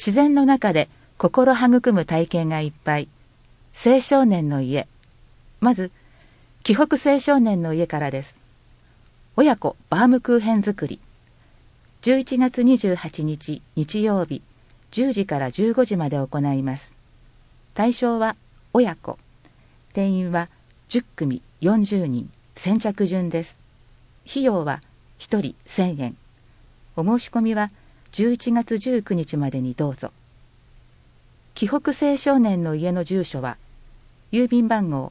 自然の中で心育む体験がいっぱい。青少年の家。まず、紀北青少年の家からです。親子バームクーヘン作り。11月28日日曜日、10時から15時まで行います。対象は親子。定員は10組40人、先着順です。費用は1人1000円。お申し込みは11月19日までにどうぞ。紀北青少年の家の住所は、郵便番号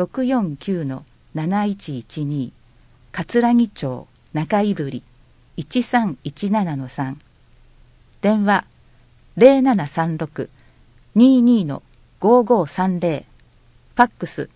649-7112 葛城町中井振 1317-3、電話 0736-22-5530、ファックス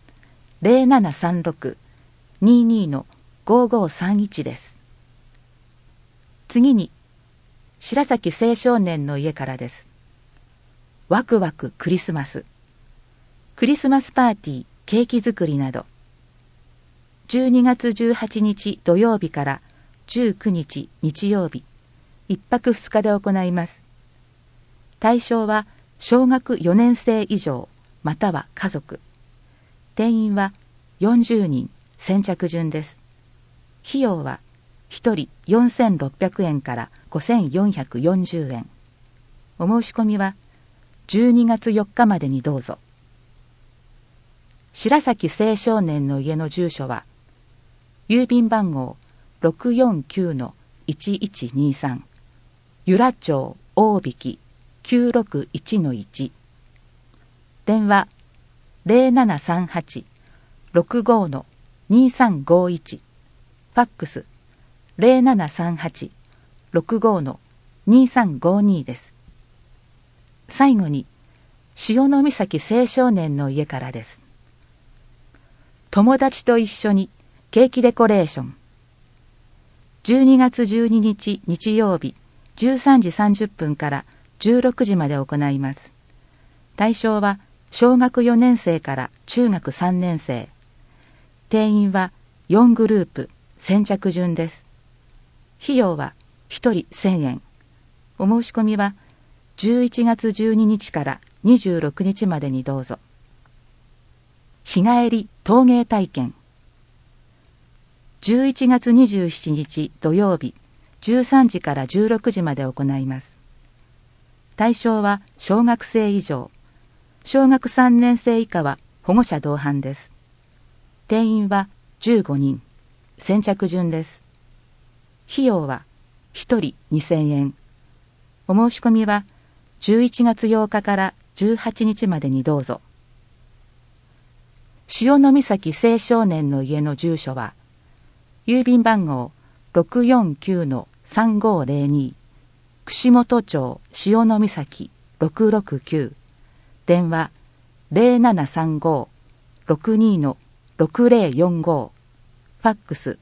0736-22-5531 です。次に、白崎青少年の家からです。ワクワククリスマス。クリスマスパーティー、ケーキ作りなど。12月18日土曜日から19日日曜日、1泊2日で行います。対象は小学4年生以上、または家族。定員は40人、先着順です。費用は1人4600円から5440円。お申し込みは12月4日までにどうぞ。白崎青少年の家の住所は、郵便番号 649-1123 由良町大引 961-1、電話 0738-65-2351、ファックス 0738-65-2352 です。最後に、潮岬青少年の家からです。友達と一緒にケーキデコレーション。12月12日日曜日、13時30分から16時まで行います。対象は小学4年生から中学3年生。定員は4グループ、先着順です。費用は1人1000円。お申し込みは11月12日から26日までにどうぞ。日帰り陶芸体験。11月27日土曜日、13時から16時まで行います。対象は小学生以上、小学3年生以下は保護者同伴です。定員は15人、先着順です。費用は1人2000円。お申し込みは11月8日から18日までにどうぞ。潮岬青少年の家の住所は、郵便番号 649-3502 串本町潮岬669、電話 0735-62-6045、ファックス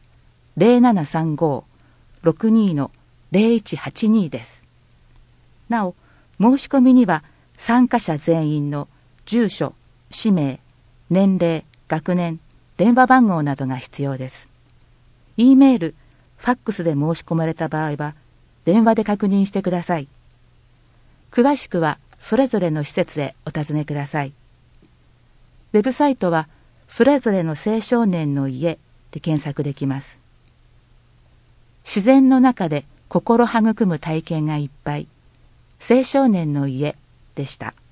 0735-62-0182 です。なお、申し込みには参加者全員の住所、氏名、年齢、学年、電話番号などが必要です。E メール、ファックスで申し込まれた場合は、電話で確認してください。詳しくはそれぞれの施設へお尋ねください。ウェブサイトは、それぞれの青少年の家で検索できます。自然の中で心育む体験がいっぱい。青少年の家でした。